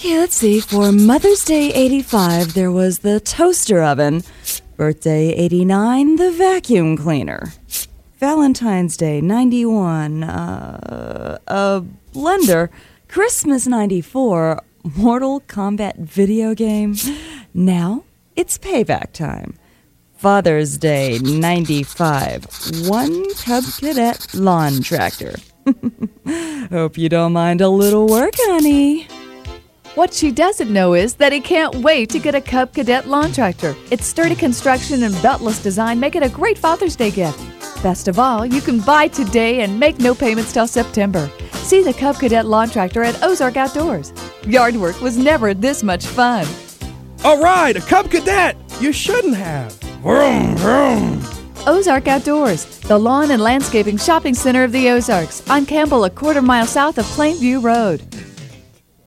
Okay, let's see. For Mother's Day 85, there was the toaster oven. Birthday 89, the vacuum cleaner. Valentine's Day 91, a blender. Christmas 94, Mortal Kombat video game. Now it's payback time. Father's Day 95, one Cub Cadet lawn tractor. Hope you don't mind a little work, honey. What she doesn't know is that he can't wait to get a Cub Cadet lawn tractor. Its sturdy construction and beltless design make it a great Father's Day gift. Best of all, you can buy today and make no payments till September. See the Cub Cadet lawn tractor at Ozark Outdoors. Yard work was never this much fun. All right, a Cub Cadet! You shouldn't have. Vroom, vroom. Ozark Outdoors, the lawn and landscaping shopping center of the Ozarks, on Campbell, a quarter mile south of Plainview Road.